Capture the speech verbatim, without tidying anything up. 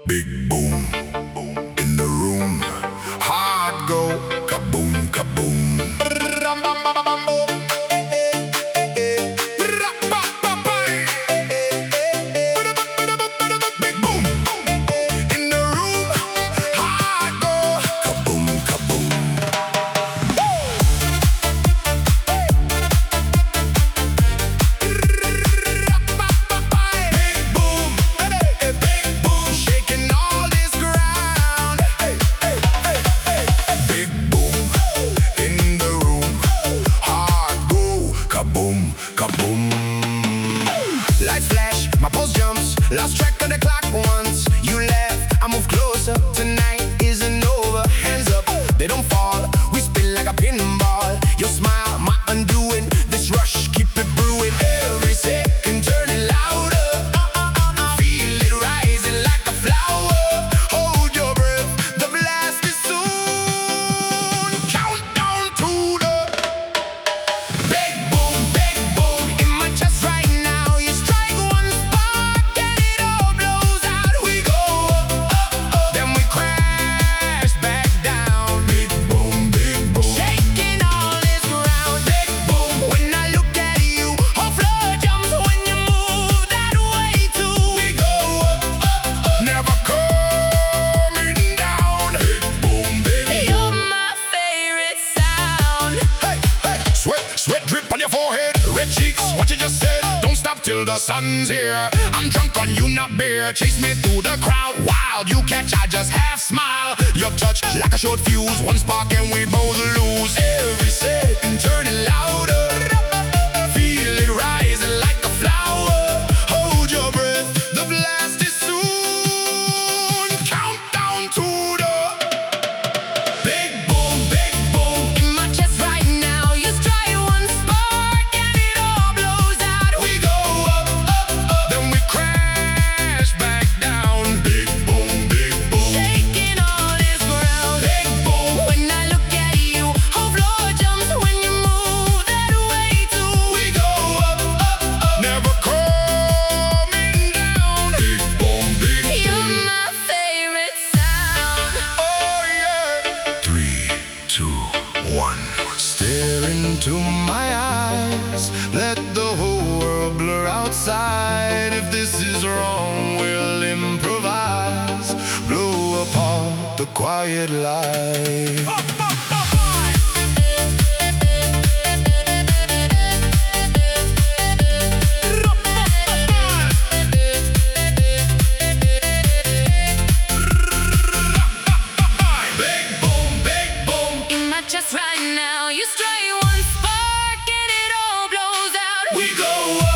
Big boom in the room. Hard go, kaboom, kaboom. Big boom in the room. Hard go, kaboom, kaboom. Big boom, big boom, shaking all this ground. Hey, hey, hey, hey. Big boom in the room. Hard go, kaboom, kaboom. Lights flash, my pulse jumps. Lost track of the clock once. You left, I move closer. Tonight isn't over. Hands up, they don't fall. We spin like a pinball. Your smile, my undoing. This rush, keep it brewing. Every second turning louder. Feel it rising like a flower. Hold your breath, the blast is soon. Countdown to the big boom, big boom in my chest right now. You strike one spark and it all blows out. We go up, up, up, then we crash back down. Big boom, big boom, shaking all this ground. Big boom, when I look at you, whole floor jumps when you move that way too. We go up, up, up, never coming down. Big boom, big boom. You're my favorite sound. Hey, hey, sweat, sweat drip on your forehead. Red cheeks, what you just said. Don't stop till the sun's here. I'm drunk on you, not beer. Chase me through the crowd, wild. You catch, I just half smile. Your touch like a short fuse. One spark and we both lose. Every second turning louder. Feel it rising like a flower. Hold your breath, the blast is soon. Countdown to the big boom, big boom in my chest right now. You strike one spark and it all blows out. We go up, up, up, then we crash back down. Big boom, big boom, shaking all this ground. Big boom, when I look at you, whole floor jumps when you move that way too. We go up, up, up, never coming down. Big boom, big boom. You're my favorite sound. Oh yeah. Three, two, one. Stare into my eyes. Let the whole world blur outside. If this is wrong, we'll improvise. Blow apart the quiet light. Big boom, big boom in my chest right now. You strike one spark and it all blows out. We go up.